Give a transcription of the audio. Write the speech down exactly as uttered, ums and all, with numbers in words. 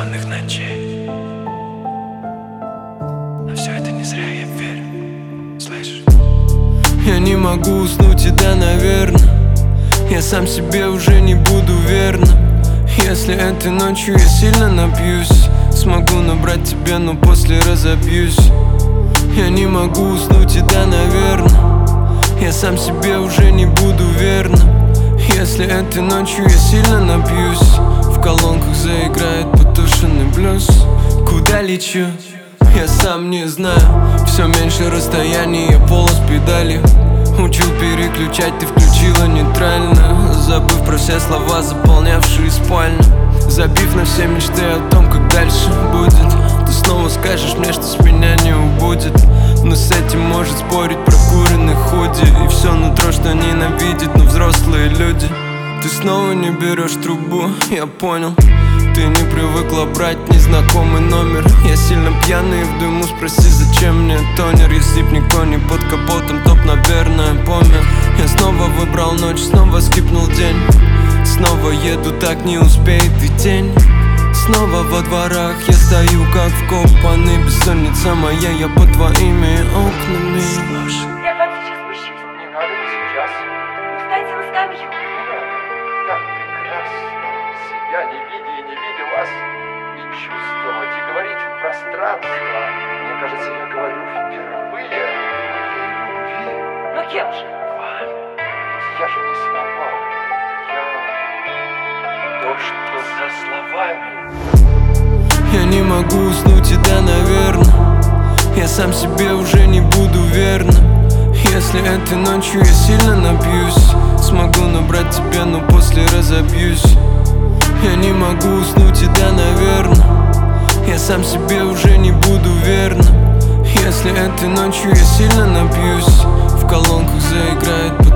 бессонных ночей. Но все это не зря, я верю. Слышишь? Я не могу уснуть, и да, наверное, я сам себе уже не буду верным. Если этой ночью я сильно напьюсь, смогу набрать тебя, но после разобьюсь. Я не могу уснуть, и да, наверное, я сам себе уже не буду верным. Если этой ночью я сильно напьюсь, в колонках заиграет потушенный блюз. Куда лечу? Я сам не знаю. Все меньше расстояния, полос педали. Учил переключать, ты включила нейтрально, забыв про все слова, заполнявшие спальню. Забив на все мечты о том, как дальше будет. Ты снова скажешь мне, что с меня не убудет. Но с этим может спорить прокуренный худи и все нутро, что ненавидит, но взрослые люди. Ты снова не берешь трубу, я понял. Ты не привыкла брать незнакомый номер. Я сильно пьяный и в дыму, спроси, зачем мне тонер. Если б никто не под капотом, топ, наверное, помер. Я снова выбрал ночь, снова скипнул день. Снова еду, так не успеет и тень. Снова во дворах я стою, как вкопанный. Бессонница моя, я под твоими окнами. Слушай, Я к вам сейчас спущусь. не надо сейчас. Встаньте на скамью. Так прекрасно себя не видя и не видя вас, и чувствовать, и говорить в пространство. Мне кажется, я говорю впервые в моей любви. Ну кем же? Вами. Ведь я же не слова. Я то, что за словами. Я не могу уснуть, и да, наверное, я сам себе уже не буду верным. Если этой ночью я сильно напьюсь, смогу набрать тебя, но после разобьюсь. Я не могу уснуть, и да, наверное, я сам себе уже не буду верным. Если этой ночью я сильно напьюсь, в колонках заиграет